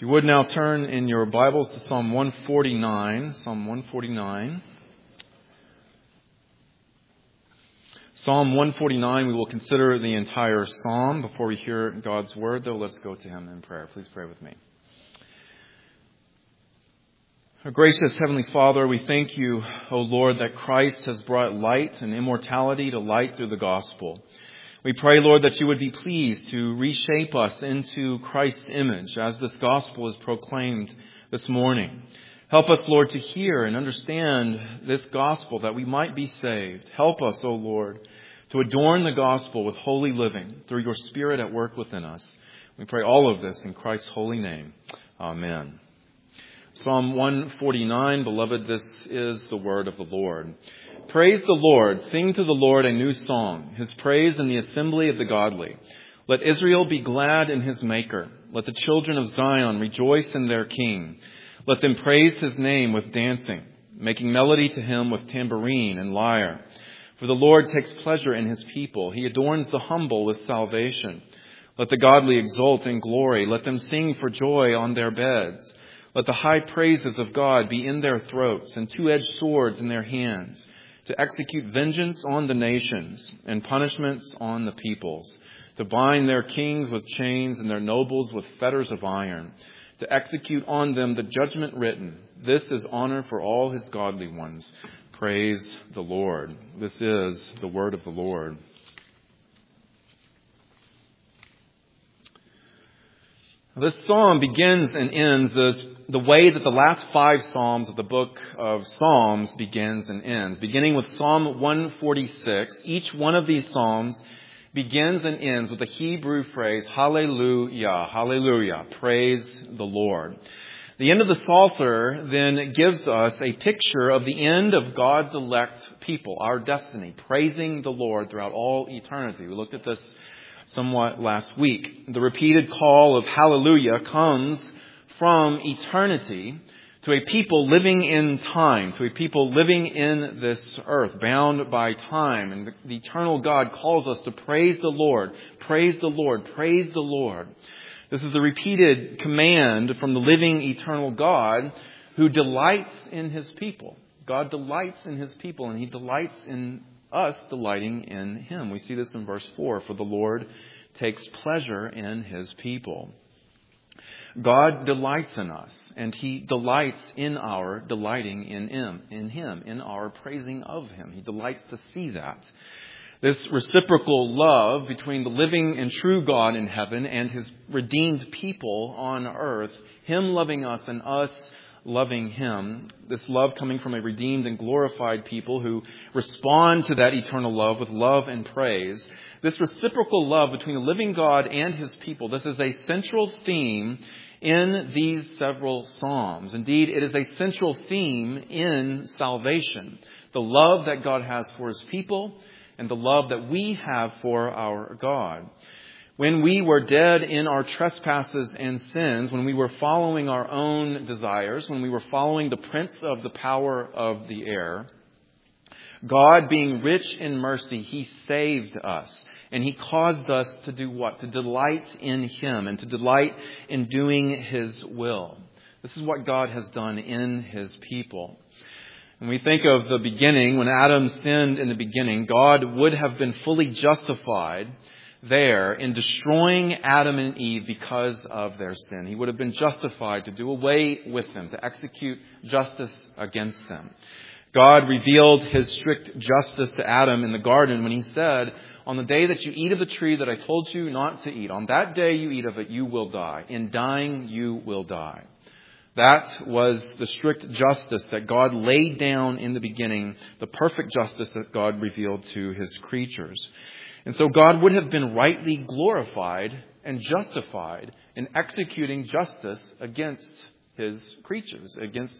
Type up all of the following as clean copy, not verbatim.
You would now turn in your Bibles to Psalm 149. Psalm 149. Psalm 149, we will consider the entire psalm. Before we hear God's word, though, let's go to Him in prayer. Please pray with me. Our gracious Heavenly Father, we thank You, O Lord, that Christ has brought light and immortality to light through the gospel. We pray, Lord, that You would be pleased to reshape us into Christ's image as this gospel is proclaimed this morning. Help us, Lord, to hear and understand this gospel that we might be saved. Help us, O Lord, to adorn the gospel with holy living through Your Spirit at work within us. We pray all of this in Christ's holy name. Amen. Psalm 149, beloved, this is the word of the Lord. Praise the Lord. Sing to the Lord a new song, His praise in the assembly of the godly. Let Israel be glad in His Maker. Let the children of Zion rejoice in their King. Let them praise His name with dancing, making melody to Him with tambourine and lyre. For the Lord takes pleasure in His people. He adorns the humble with salvation. Let the godly exult in glory. Let them sing for joy on their beds. Let the high praises of God be in their throats and two-edged swords in their hands, to execute vengeance on the nations and punishments on the peoples, to bind their kings with chains and their nobles with fetters of iron, to execute on them the judgment written. This is honor for all His godly ones. Praise the Lord. This is the word of the Lord. This psalm begins and ends the way that the last 5 psalms of the book of Psalms begins and ends. Beginning with Psalm 146, each one of these psalms begins and ends with the Hebrew phrase, Hallelujah, Hallelujah, praise the Lord. The end of the Psalter then gives us a picture of the end of God's elect people, our destiny, praising the Lord throughout all eternity. We looked at this somewhat last week. The repeated call of hallelujah comes from eternity to a people living in time, to a people living in this earth, bound by time. And the eternal God calls us to praise the Lord, praise the Lord, praise the Lord. This is the repeated command from the living eternal God who delights in His people. God delights in His people, and He delights in us delighting in Him. We see this in verse 4. For the Lord takes pleasure in His people. God delights in us, and He delights in our delighting in Him, in our praising of Him. He delights to see that. This reciprocal love between the living and true God in heaven and His redeemed people on earth, Him loving us and us loving Him, this love coming from a redeemed and glorified people who respond to that eternal love with love and praise. This reciprocal love between the living God and His people, this is a central theme in these several psalms. Indeed, it is a central theme in salvation. The love that God has for His people and the love that we have for our God. When we were dead in our trespasses and sins, when we were following our own desires, when we were following the prince of the power of the air, God, being rich in mercy, He saved us. And He caused us to do what? To delight in Him and to delight in doing His will. This is what God has done in His people. When we think of the beginning, when Adam sinned in the beginning, God would have been fully justified there in destroying Adam and Eve because of their sin. He would have been justified to do away with them, to execute justice against them. God revealed His strict justice to Adam in the garden when He said, on the day that you eat of the tree that I told you not to eat, on that day you eat of it, you will die. In dying, you will die. That was the strict justice that God laid down in the beginning, the perfect justice that God revealed to His creatures. And so God would have been rightly glorified and justified in executing justice against His creatures,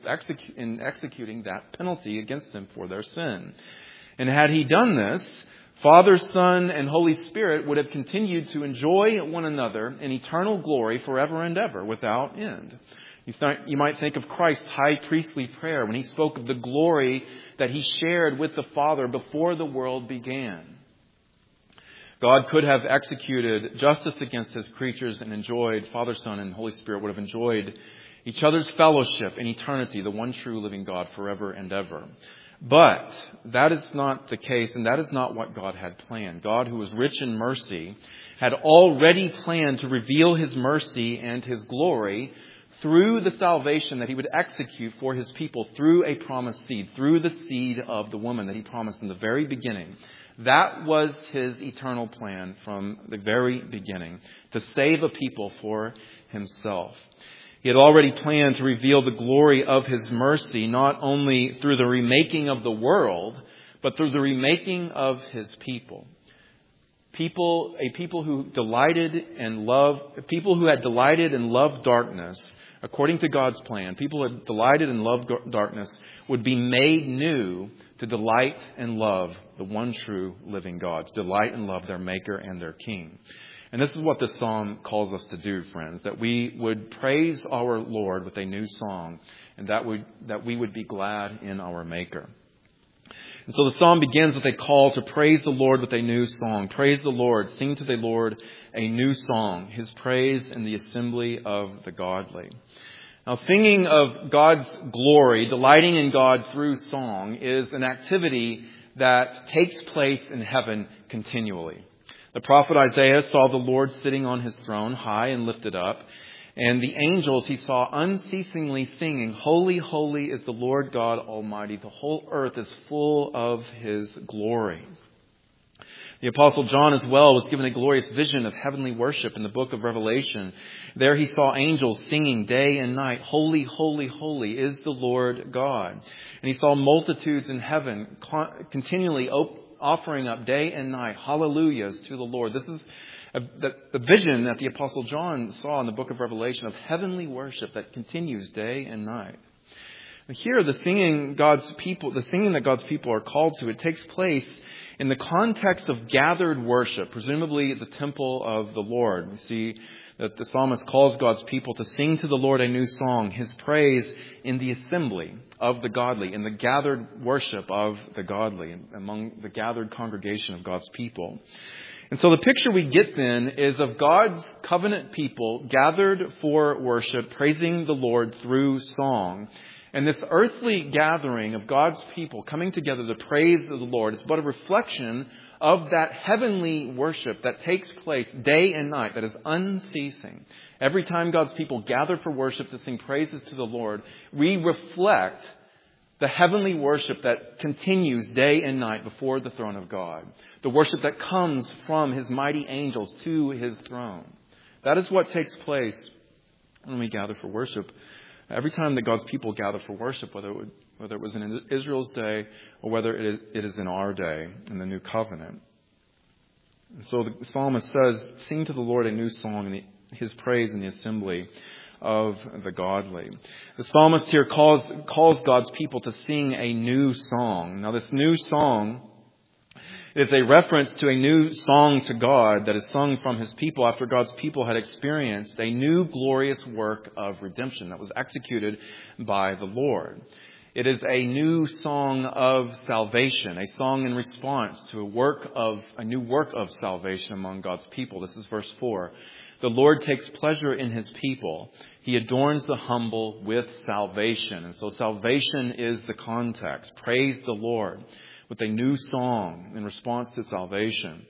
in executing that penalty against them for their sin. And had He done this, Father, Son, and Holy Spirit would have continued to enjoy one another in eternal glory forever and ever without end. You might think of Christ's high priestly prayer when He spoke of the glory that He shared with the Father before the world began. God could have executed justice against his creatures and enjoyed, Father, Son, and Holy Spirit would have enjoyed each other's fellowship in eternity, the one true living God forever and ever. But that is not the case, and that is not what God had planned. God, who was rich in mercy, had already planned to reveal his mercy and his glory through the salvation that he would execute for his people through a promised seed, through the seed of the woman that he promised in the very beginning. That was his eternal plan from the very beginning, to save a people for himself. He had already planned to reveal the glory of his mercy, not only through the remaking of the world, but through the remaking of his people. A people who had delighted and loved darkness, according to God's plan. People who had delighted and loved darkness would be made new to delight and love the one true living God, to delight and love their Maker and their King. And this is what this psalm calls us to do, friends, that we would praise our Lord with a new song, and that we would be glad in our Maker. And so the psalm begins with a call to praise the Lord with a new song. Praise the Lord. Sing to the Lord a new song, his praise in the assembly of the godly. Now, singing of God's glory, delighting in God through song, is an activity that takes place in heaven continually. The prophet Isaiah saw the Lord sitting on his throne, high and lifted up. And the angels he saw unceasingly singing, "Holy, holy is the Lord God Almighty. The whole earth is full of his glory." The Apostle John as well was given a glorious vision of heavenly worship in the book of Revelation. There he saw angels singing day and night, "Holy, holy, holy is the Lord God." And he saw multitudes in heaven continually offering up day and night hallelujahs to the Lord. This is the vision that the Apostle John saw in the book of Revelation of heavenly worship that continues day and night. Here, the singing that God's people are called to, it takes place in the context of gathered worship, presumably at the temple of the Lord. We see that the psalmist calls God's people to sing to the Lord a new song, his praise in the assembly of the godly, in the gathered worship of the godly, among the gathered congregation of God's people. And so the picture we get then is of God's covenant people gathered for worship, praising the Lord through song. And this earthly gathering of God's people coming together to praise the Lord, it's but a reflection of that heavenly worship that takes place day and night, that is unceasing. Every time God's people gather for worship to sing praises to the Lord, we reflect the heavenly worship that continues day and night before the throne of God. The worship that comes from his mighty angels to his throne. That is what takes place when we gather for worship. Every time that God's people gather for worship, whether it was in Israel's day or whether it is in our day, in the new covenant. And so the psalmist says, "Sing to the Lord a new song, his praise in the assembly of the godly." The psalmist here calls God's people to sing a new song. Now, this new song is a reference to a new song to God that is sung from his people after God's people had experienced a new glorious work of redemption that was executed by the Lord. It is a new song of salvation, a song in response to a new work of salvation among God's people. This is verse 4. The Lord takes pleasure in his people. He adorns the humble with salvation. And so salvation is the context. Praise the Lord with a new song in response to salvation.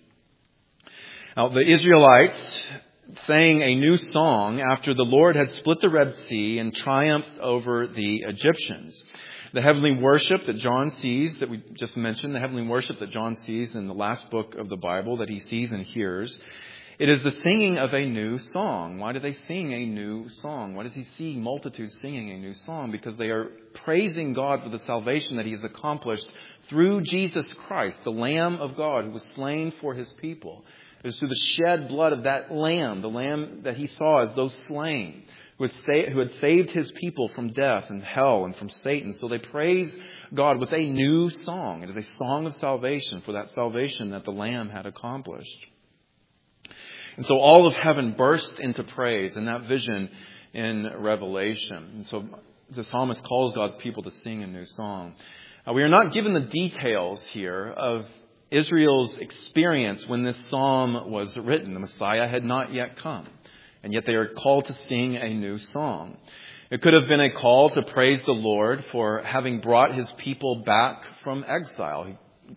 Now, the Israelites sang a new song after the Lord had split the Red Sea and triumphed over the Egyptians. The heavenly worship that John sees, that we just mentioned, the heavenly worship that John sees in the last book of the Bible that he sees and hears, it is the singing of a new song. Why do they sing a new song? Why does he see multitudes singing a new song? Because they are praising God for the salvation that he has accomplished through Jesus Christ, the Lamb of God who was slain for his people. It was through the shed blood of that Lamb, the Lamb that he saw as those slain, who had saved his people from death and hell and from Satan. So they praise God with a new song. It is a song of salvation for that salvation that the Lamb had accomplished. And so all of heaven burst into praise in that vision in Revelation. And so the psalmist calls God's people to sing a new song. We are not given the details here of Israel's experience when this psalm was written. The Messiah had not yet come, and yet they are called to sing a new song. It could have been a call to praise the Lord for having brought his people back from exile.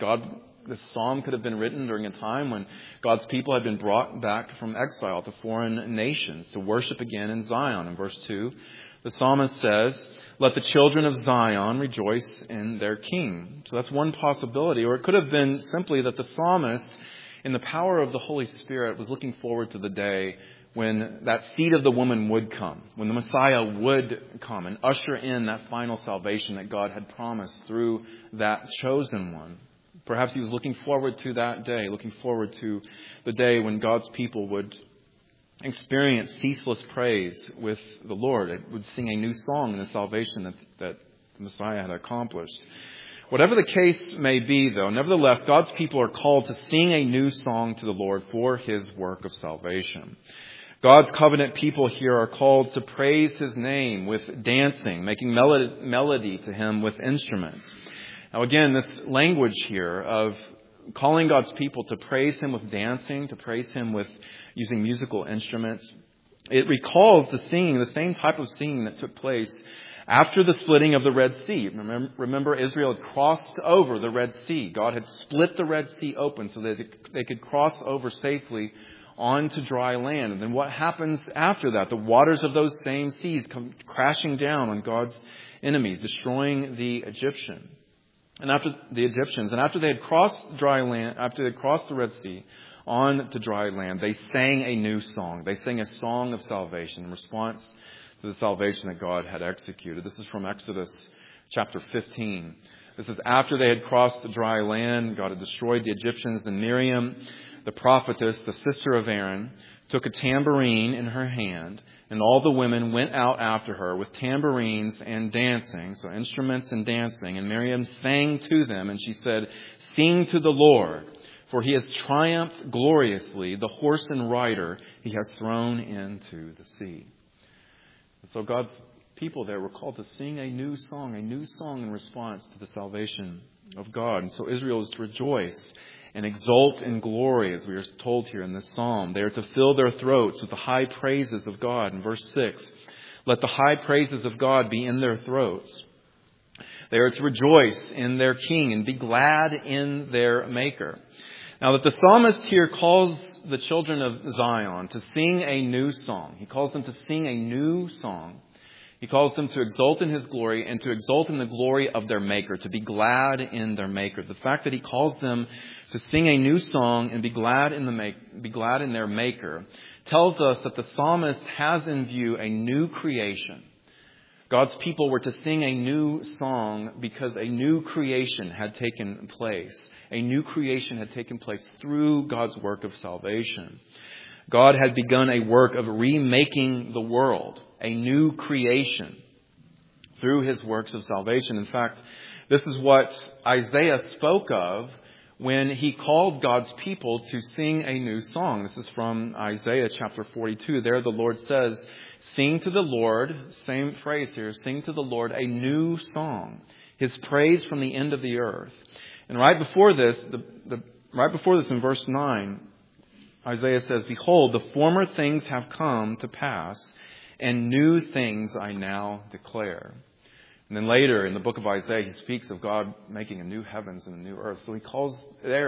This psalm could have been written during a time when God's people had been brought back from exile to foreign nations to worship again in Zion. In verse 2, the psalmist says, "Let the children of Zion rejoice in their king." So that's one possibility. Or it could have been simply that the psalmist, in the power of the Holy Spirit, was looking forward to the day when that seed of the woman would come, when the Messiah would come and usher in that final salvation that God had promised through that chosen one. Perhaps he was looking forward to that day, looking forward to the day when God's people would experience ceaseless praise with the Lord. It would sing a new song in the salvation that the Messiah had accomplished. Whatever the case may be, though, nevertheless, God's people are called to sing a new song to the Lord for his work of salvation. God's covenant people here are called to praise his name with dancing, making melody to him with instruments. Now again, this language here of calling God's people to praise him with dancing, to praise him with using musical instruments, it recalls the singing, the same type of singing that took place after the splitting of the Red Sea. Remember, Israel had crossed over the Red Sea. God had split the Red Sea open so that they could cross over safely onto dry land. And then what happens after that? The waters of those same seas come crashing down on God's enemies, destroying the Egyptians. And after they had crossed dry land, after they had crossed the Red Sea on to dry land, they sang a new song. They sang a song of salvation in response to the salvation that God had executed. This is from Exodus chapter 15. This is after they had crossed the dry land. God had destroyed the Egyptians. Then Miriam, the prophetess, the sister of Aaron, took a tambourine in her hand, and all the women went out after her with tambourines and dancing, so instruments and dancing. And Miriam sang to them, and she said, "Sing to the Lord, for he has triumphed gloriously. The horse and rider he has thrown into the sea." And so God's people there were called to sing a new song in response to the salvation of God. And so Israel is to rejoice and exult in glory, as we are told here in this psalm. They are to fill their throats with the high praises of God. In verse 6, "Let the high praises of God be in their throats." They are to rejoice in their King and be glad in their Maker. Now that the psalmist here calls the children of Zion to sing a new song. He calls them to sing a new song. He calls them to exult in his glory and to exult in the glory of their Maker, to be glad in their Maker. The fact that he calls them to sing a new song and be glad in their Maker tells us that the psalmist has in view a new creation. God's people were to sing a new song because a new creation had taken place. A new creation had taken place through God's work of salvation. God had begun a work of remaking the world, a new creation, through his works of salvation. In fact, this is what Isaiah spoke of when he called God's people to sing a new song. This is from Isaiah chapter 42. There the Lord says, "Sing to the Lord," same phrase here, "sing to the Lord a new song, his praise from the end of the earth." And right before this in verse 9, Isaiah says, "Behold, the former things have come to pass, and new things I now declare." And then later in the book of Isaiah, he speaks of God making a new heavens and a new earth. So he calls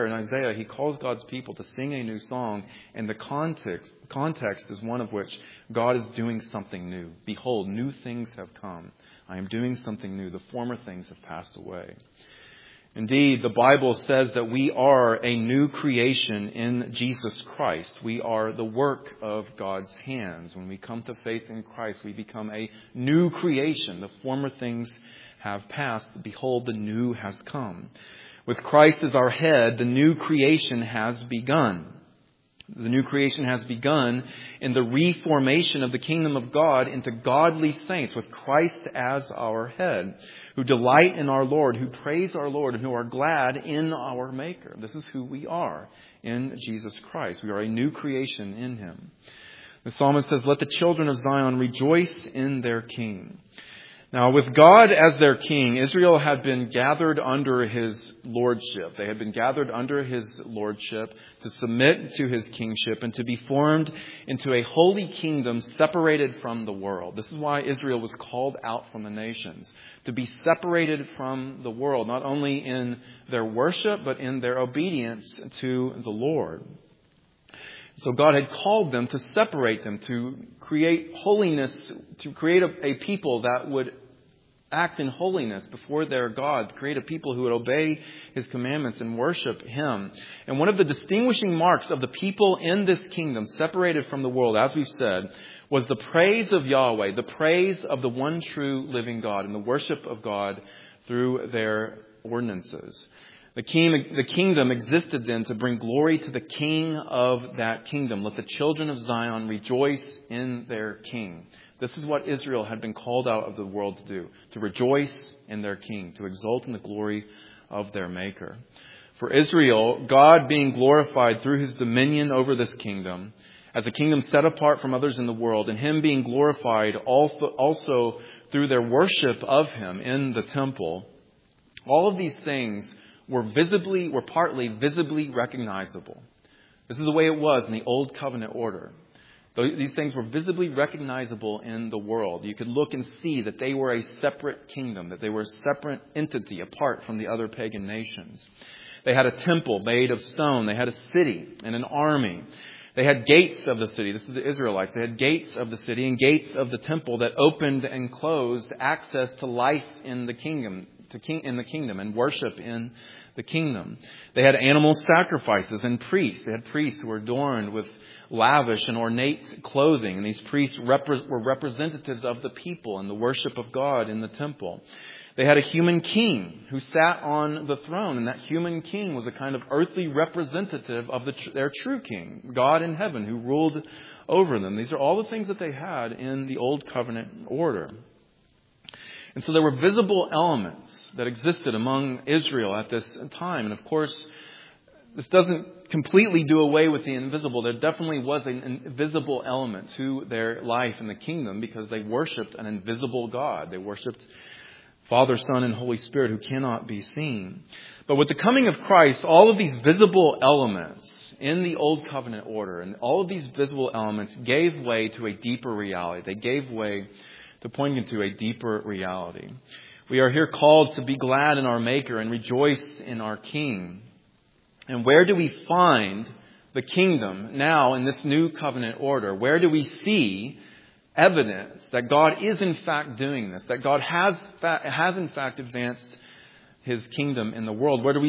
God's people to sing a new song. And the context is one of which God is doing something new. "Behold, new things have come. I am doing something new. The former things have passed away." Indeed, the Bible says that we are a new creation in Jesus Christ. We are the work of God's hands. When we come to faith in Christ, we become a new creation. The former things have passed. Behold, the new has come. With Christ as our head, the new creation has begun. The new creation has begun in the reformation of the kingdom of God into godly saints with Christ as our head, who delight in our Lord, who praise our Lord, and who are glad in our Maker. This is who we are in Jesus Christ. We are a new creation in him. The psalmist says, "Let the children of Zion rejoice in their King." Now, with God as their king, Israel had been gathered under his lordship. They had been gathered under his lordship to submit to his kingship and to be formed into a holy kingdom separated from the world. This is why Israel was called out from the nations, to be separated from the world, not only in their worship, but in their obedience to the Lord. So God had called them to separate them, to create holiness, to create a people that would act in holiness before their God, create a people who would obey his commandments and worship him. And one of the distinguishing marks of the people in this kingdom, separated from the world, as we've said, was the praise of Yahweh, the praise of the one true living God, and the worship of God through their ordinances. The kingdom existed then to bring glory to the king of that kingdom. Let the children of Zion rejoice in their king. This is what Israel had been called out of the world to do, to rejoice in their king, to exult in the glory of their maker. For Israel, God being glorified through his dominion over this kingdom, as a kingdom set apart from others in the world, and him being glorified also through their worship of him in the temple, all of these things were partly visibly recognizable. This is the way it was in the Old Covenant order. These things were visibly recognizable in the world. You could look and see that they were a separate kingdom, that they were a separate entity apart from the other pagan nations. They had a temple made of stone. They had a city and an army. They had gates of the city. This is the Israelites. They had gates of the city and gates of the temple that opened and closed access to life in the kingdom, and worship in the kingdom. They had animal sacrifices and priests. They had priests who were adorned with lavish and ornate clothing. And these priests were representatives of the people and the worship of God in the temple. They had a human king who sat on the throne. And that human king was a kind of earthly representative of their true king, God in heaven, who ruled over them. These are all the things that they had in the Old Covenant order. And so there were visible elements that existed among Israel at this time. And of course, this doesn't completely do away with the invisible. There definitely was an invisible element to their life in the kingdom because they worshipped an invisible God. They worshipped Father, Son, and Holy Spirit who cannot be seen. But with the coming of Christ, all of these visible elements in the Old Covenant order and all of these visible elements gave way to a deeper reality. They gave way to pointing to a deeper reality. We are here called to be glad in our Maker and rejoice in our King. And where do we find the kingdom now in this new covenant order? Where do we see evidence that God is in fact doing this, that God has in fact advanced his kingdom in the world? Where do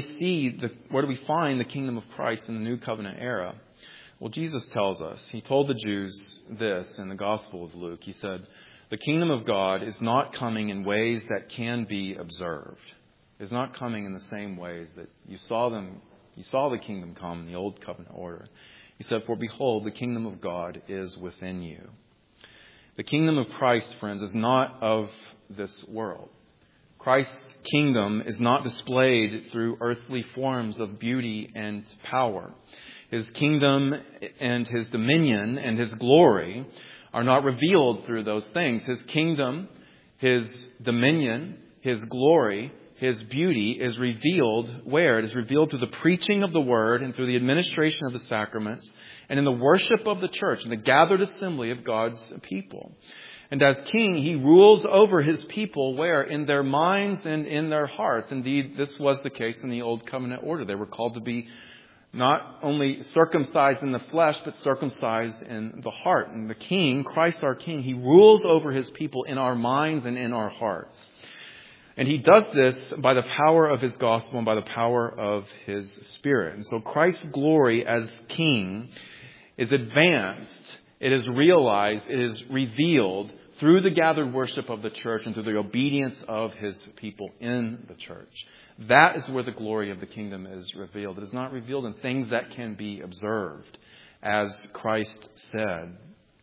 we find the kingdom of Christ in the new covenant era? Well, Jesus tells us. He told the Jews this in the Gospel of Luke. He said, "The kingdom of God is not coming in ways that can be observed." It's not coming in the same ways that you saw the kingdom come in the Old Covenant order. He said, "For behold, the kingdom of God is within you." The kingdom of Christ, friends, is not of this world. Christ's kingdom is not displayed through earthly forms of beauty and power. His kingdom and his dominion and his glory are not revealed through those things. His kingdom, his dominion, his glory, his beauty is revealed where? It is revealed through the preaching of the word and through the administration of the sacraments and in the worship of the church, in the gathered assembly of God's people. And as king, he rules over his people where? In their minds and in their hearts. Indeed, this was the case in the Old Covenant order. They were called to be not only circumcised in the flesh, but circumcised in the heart. And the king, Christ our king, he rules over his people in our minds and in our hearts. And he does this by the power of his gospel and by the power of his Spirit. And so Christ's glory as king is advanced, it is realized, it is revealed through the gathered worship of the church and through the obedience of his people in the church. That is where the glory of the kingdom is revealed. It is not revealed in things that can be observed, as Christ said.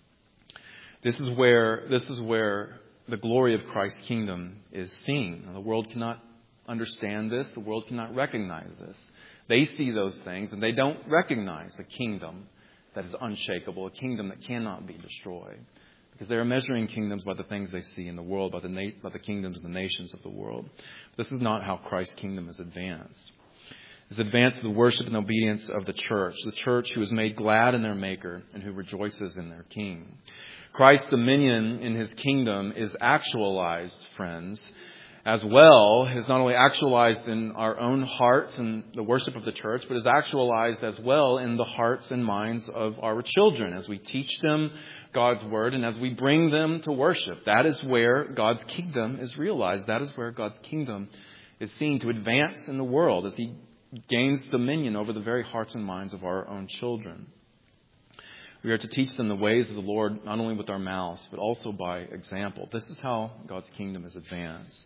This is where the glory of Christ's kingdom is seen. And the world cannot understand this. The world cannot recognize this. They see those things and they don't recognize a kingdom that is unshakable, a kingdom that cannot be destroyed. Because they are measuring kingdoms by the things they see in the world, by the kingdoms and the nations of the world. This is not how Christ's kingdom is advanced. It's advanced through the worship and obedience of the church who is made glad in their Maker and who rejoices in their King. Christ's dominion in his kingdom is actualized, friends, as well. It is not only actualized in our own hearts and the worship of the church, but is actualized as well in the hearts and minds of our children as we teach them God's word and as we bring them to worship. That is where God's kingdom is realized. That is where God's kingdom is seen to advance in the world as he gains dominion over the very hearts and minds of our own children. We are to teach them the ways of the Lord, not only with our mouths, but also by example. This is how God's kingdom is advanced.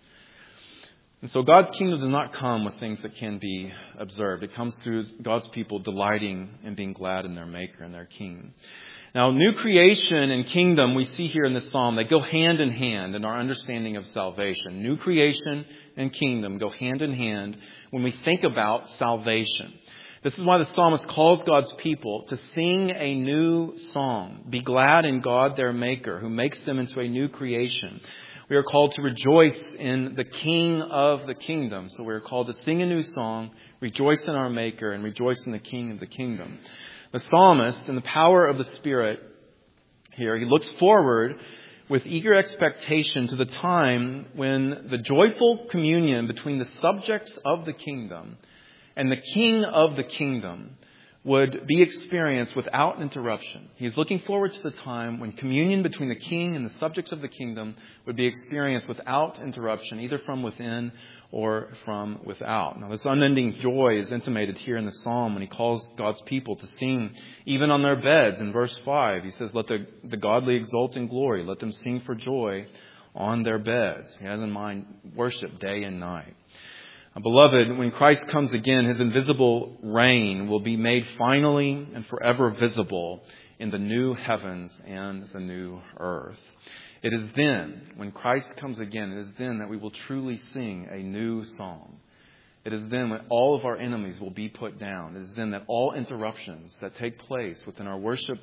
And so God's kingdom does not come with things that can be observed. It comes through God's people delighting and being glad in their Maker and their King. Now, new creation and kingdom we see here in this psalm, they go hand in hand in our understanding of salvation. New creation and kingdom go hand in hand when we think about salvation. This is why the psalmist calls God's people to sing a new song. Be glad in God their Maker, who makes them into a new creation. We are called to rejoice in the King of the kingdom. So we are called to sing a new song, rejoice in our Maker, and rejoice in the King of the kingdom. The psalmist, in the power of the Spirit here, he looks forward with eager expectation to the time when the joyful communion between the subjects of the kingdom and the King of the kingdom would be experienced without interruption. He is looking forward to the time when communion between the king and the subjects of the kingdom would be experienced without interruption, either from within or from without. Now, this unending joy is intimated here in the psalm when he calls God's people to sing even on their beds. In verse 5, he says, let the godly exult in glory. Let them sing for joy on their beds. He has in mind worship day and night. Beloved, when Christ comes again, his invisible reign will be made finally and forever visible in the new heavens and the new earth. It is then, when Christ comes again, it is then that we will truly sing a new song. It is then when all of our enemies will be put down. It is then that all interruptions that take place within our worship,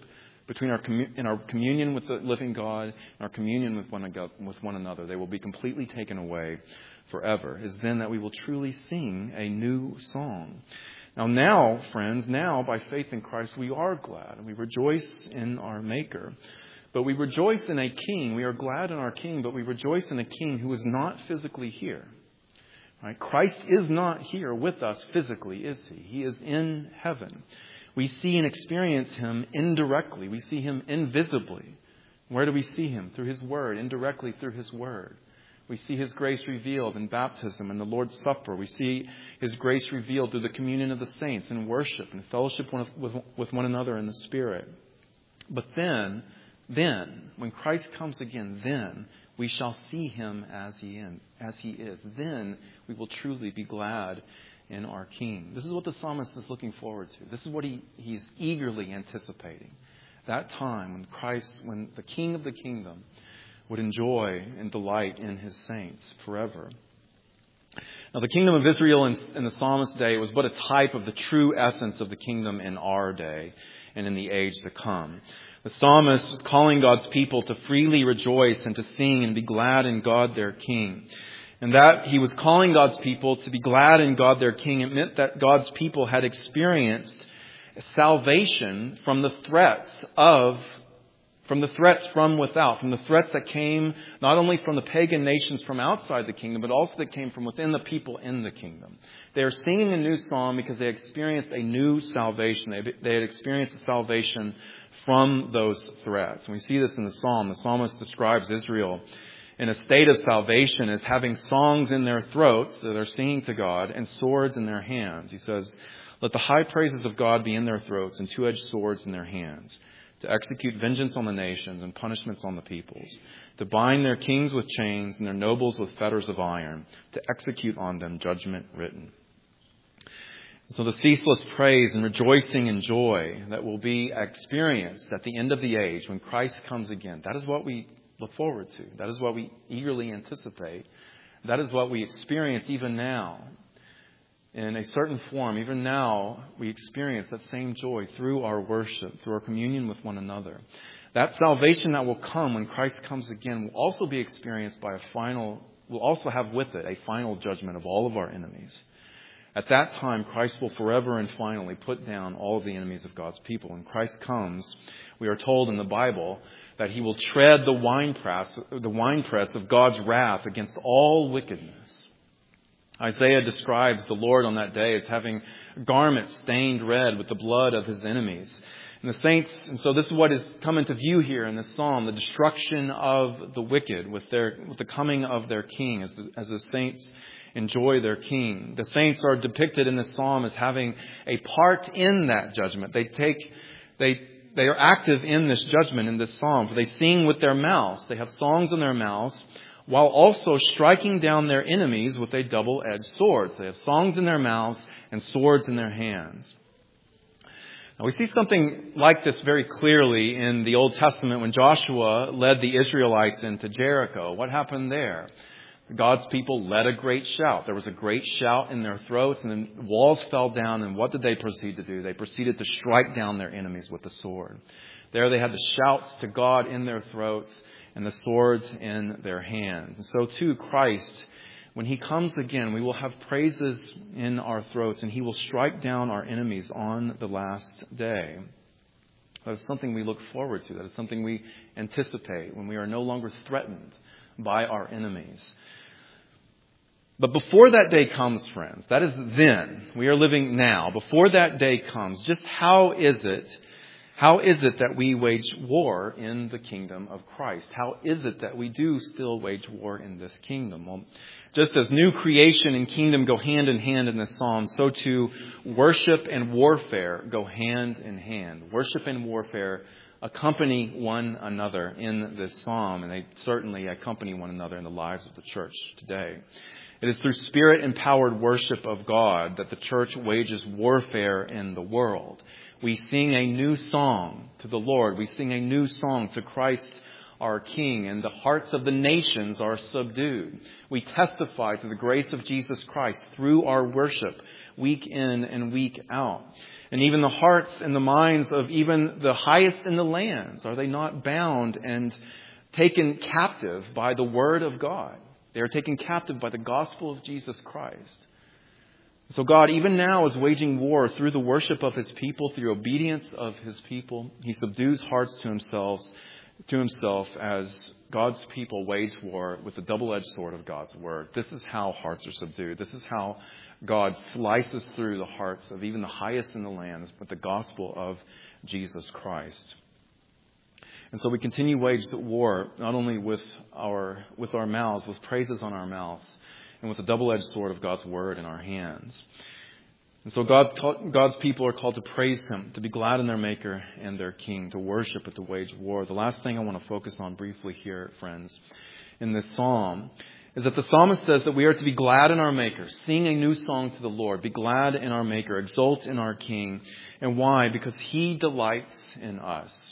in our communion with the living God, and our communion with one another, they will be completely taken away forever. It is then that we will truly sing a new song. Now, friends, by faith in Christ, we are glad and we rejoice in our Maker. But we rejoice in a King. We are glad in our King, but we rejoice in a King who is not physically here. Right? Christ is not here with us physically, is he? He is in heaven. We see and experience him indirectly. We see him invisibly. Where do we see him? Through his word, indirectly through his word. We see his grace revealed in baptism and the Lord's Supper. We see his grace revealed through the communion of the saints and worship and fellowship with one another in the Spirit. But then, when Christ comes again, then we shall see him as he is. Then we will truly be glad in our King. This is what the psalmist is looking forward to. This is what he's eagerly anticipating. That time when the King of the kingdom would enjoy and delight in his saints forever. Now, the kingdom of Israel in the psalmist's day was but a type of the true essence of the kingdom in our day and in the age to come. The psalmist was calling God's people to freely rejoice and to sing and be glad in God their King. And that he was calling God's people to be glad in God their King, it meant that God's people had experienced salvation from the threats from without, from the threats that came not only from the pagan nations from outside the kingdom, but also that came from within the people in the kingdom. They are singing a new song because they experienced a new salvation. They had experienced a salvation from those threats. And we see this in the psalm. The psalmist describes Israel in a state of salvation as having songs in their throats that are singing to God and swords in their hands. He says, let the high praises of God be in their throats and two-edged swords in their hands, to execute vengeance on the nations and punishments on the peoples, to bind their kings with chains and their nobles with fetters of iron, to execute on them judgment written. So the ceaseless praise and rejoicing and joy that will be experienced at the end of the age when Christ comes again, that is what we look forward to. That is what we eagerly anticipate. That is what we experience even now. in a certain form. Even now, we experience that same joy through our worship, through our communion with one another. That salvation that will come when Christ comes again will also be experienced by will also have with it a final judgment of all of our enemies. At that time, Christ will forever and finally put down all of the enemies of God's people. When Christ comes, we are told in the Bible that he will tread the winepress of God's wrath against all wickedness. Isaiah describes the Lord on that day as having garments stained red with the blood of his enemies. And so this is what is come into view here in this psalm, the destruction of the wicked with the coming of their king as the saints enjoy their king. The saints are depicted in this psalm as having a part in that judgment. They are active in this judgment in this psalm, for they sing with their mouths. They have songs in their mouths, while also striking down their enemies with a double-edged sword. They have songs in their mouths and swords in their hands. Now, we see something like this very clearly in the Old Testament when Joshua led the Israelites into Jericho. What happened there? God's people led a great shout. There was a great shout in their throats, and then walls fell down, and what did they proceed to do? They proceeded to strike down their enemies with the sword. There they had the shouts to God in their throats and the swords in their hands. And so too, Christ, when he comes again, we will have praises in our throats, and he will strike down our enemies on the last day. That is something we look forward to. That is something we anticipate when we are no longer threatened by our enemies. But before that day comes, friends, that is then. We are living now. Before that day comes, just how is it that we wage war in the kingdom of Christ? How is it that we do still wage war in this kingdom? Well, just as new creation and kingdom go hand in hand in this psalm, so too worship and warfare go hand in hand. Worship and warfare accompany one another in this psalm, and they certainly accompany one another in the lives of the church today. It is through Spirit-empowered worship of God that the church wages warfare in the world. We sing a new song to the Lord. We sing a new song to Christ our King, and the hearts of the nations are subdued. We testify to the grace of Jesus Christ through our worship, week in and week out. And even the hearts and the minds of even the highest in the lands, are they not bound and taken captive by the Word of God? They are taken captive by the gospel of Jesus Christ. So God, even now, is waging war through the worship of his people, through obedience of his people. He subdues hearts to himself as God's people wage war with the double-edged sword of God's word. This is how hearts are subdued. This is how God slices through the hearts of even the highest in the land with the gospel of Jesus Christ. And so we continue wage war not only with our mouths, with praises on our mouths, and with the double-edged sword of God's word in our hands. And so God's people are called to praise him, to be glad in their Maker and their King, to worship and to wage war. The last thing I want to focus on briefly here, friends, in this psalm, is that the psalmist says that we are to be glad in our Maker, sing a new song to the Lord, be glad in our Maker, exult in our King. And why? Because he delights in us.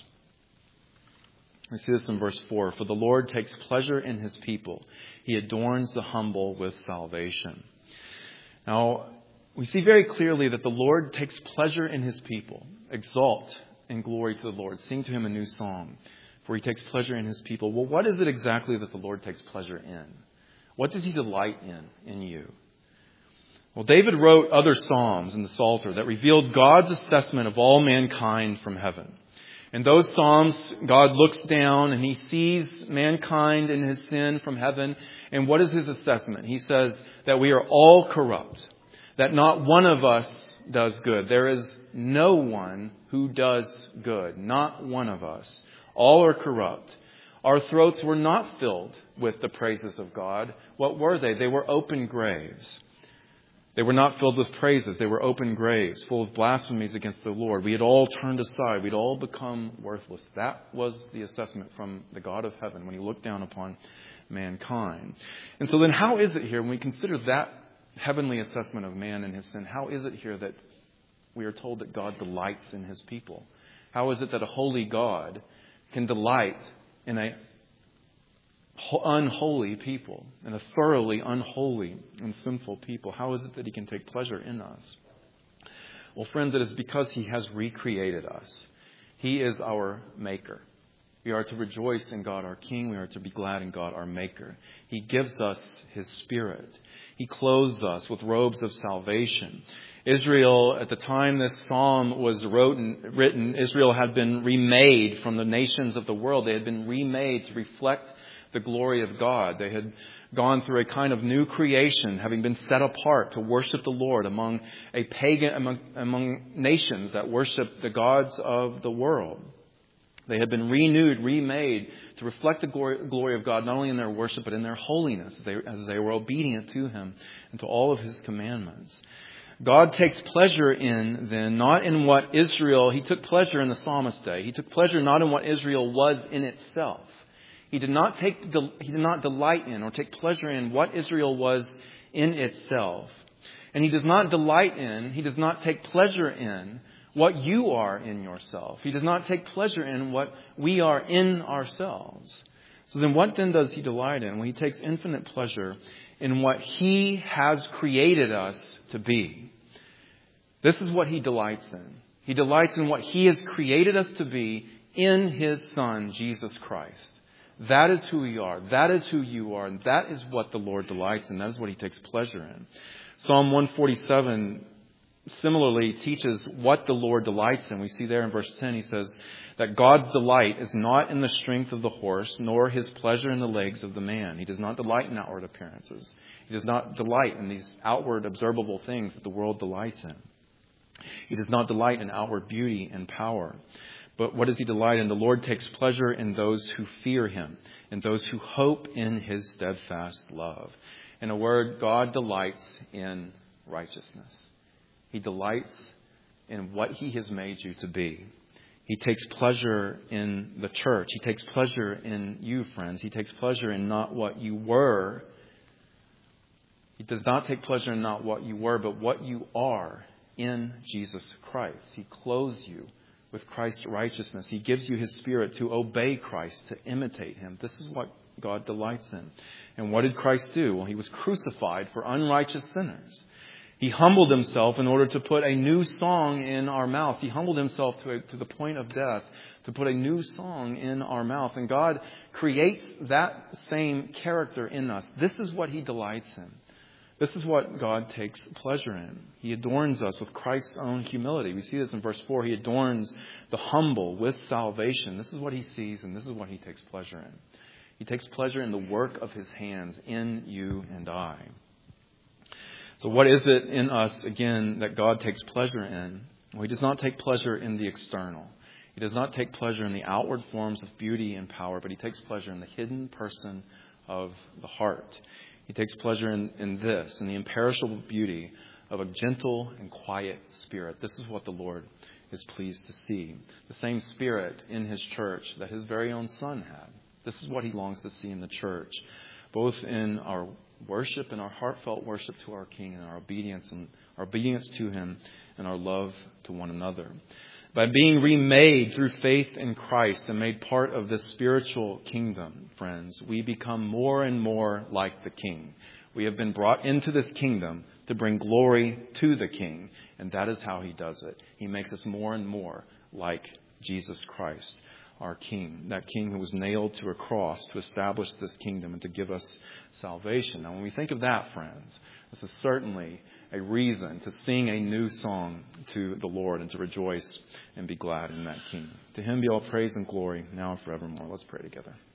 We see this in verse 4. For the Lord takes pleasure in his people. He adorns the humble with salvation. Now, we see very clearly that the Lord takes pleasure in his people. Exalt and glory to the Lord. Sing to him a new song, for he takes pleasure in his people. Well, what is it exactly that the Lord takes pleasure in? What does he delight in you? Well, David wrote other psalms in the Psalter that revealed God's assessment of all mankind from heaven. In those psalms, God looks down and he sees mankind in his sin from heaven. And what is his assessment? He says that we are all corrupt, that not one of us does good. There is no one who does good, not one of us. All are corrupt. Our throats were not filled with the praises of God. What were they? They were open graves. They were not filled with praises. They were open graves, full of blasphemies against the Lord. We had all turned aside. We'd all become worthless. That was the assessment from the God of heaven when he looked down upon mankind. And so then how is it here, when we consider that heavenly assessment of man and his sin, how is it here that we are told that God delights in his people? How is it that a holy God can delight in a unholy people and a thoroughly unholy and sinful people. How is it that he can take pleasure in us? Well, friends, it is because he has recreated us. He is our maker. We are to rejoice in God our King. We are to be glad in God our Maker. He gives us His Spirit. He clothes us with robes of salvation. Israel, at the time this psalm was written, Israel had been remade from the nations of the world. They had been remade to reflect the glory of God. They had gone through a kind of new creation, having been set apart to worship the Lord among among nations that worship the gods of the world. They had been renewed, remade to reflect the glory of God, not only in their worship, but in their holiness, as they were obedient to Him and to all of His commandments. God takes pleasure in, then, not in what Israel, He took pleasure in the psalmist's day. He took pleasure not in what Israel was in itself. He did not delight in or take pleasure in what Israel was in itself. And He does not delight in, He does not take pleasure in what you are in yourself. He does not take pleasure in what we are in ourselves. So then what then does He delight in? Well, He takes infinite pleasure in what He has created us to be. This is what He delights in. He delights in what He has created us to be in His Son, Jesus Christ. That is who we are. That is who you are. And that is what the Lord delights in. That is what He takes pleasure in. Psalm 147 similarly teaches what the Lord delights in. We see there in verse 10, he says that God's delight is not in the strength of the horse, nor His pleasure in the legs of the man. He does not delight in outward appearances. He does not delight in these outward observable things that the world delights in. He does not delight in outward beauty and power. But what does He delight in? The Lord takes pleasure in those who fear Him, and those who hope in His steadfast love. In a word, God delights in righteousness. He delights in what He has made you to be. He takes pleasure in the church. He takes pleasure in you, friends. He takes pleasure in not what you were. He does not take pleasure in not what you were, but what you are in Jesus Christ. He clothes you with Christ's righteousness. He gives you His Spirit to obey Christ, to imitate Him. This is what God delights in. And what did Christ do? Well, He was crucified for unrighteous sinners. He humbled Himself in order to put a new song in our mouth. He humbled Himself to the point of death to put a new song in our mouth. And God creates that same character in us. This is what He delights in. This is what God takes pleasure in. He adorns us with Christ's own humility. We see this in verse 4. He adorns the humble with salvation. This is what He sees, and this is what He takes pleasure in. He takes pleasure in the work of His hands in you and I. So what is it in us, again, that God takes pleasure in? Well, He does not take pleasure in the external. He does not take pleasure in the outward forms of beauty and power, but He takes pleasure in the hidden person of the heart. He takes pleasure in this, in the imperishable beauty of a gentle and quiet spirit. This is what the Lord is pleased to see. The same Spirit in His church that His very own Son had. This is what He longs to see in the church, both in our worship and our heartfelt worship to our King, and our obedience to Him, and our love to one another. By being remade through faith in Christ and made part of this spiritual kingdom, friends, we become more and more like the King. We have been brought into this kingdom to bring glory to the King, and that is how He does it. He makes us more and more like Jesus Christ, our King, that King who was nailed to a cross to establish this kingdom and to give us salvation. Now, when we think of that, friends, this is certainly a reason to sing a new song to the Lord and to rejoice and be glad in that King. To Him be all praise and glory now and forevermore. Let's pray together.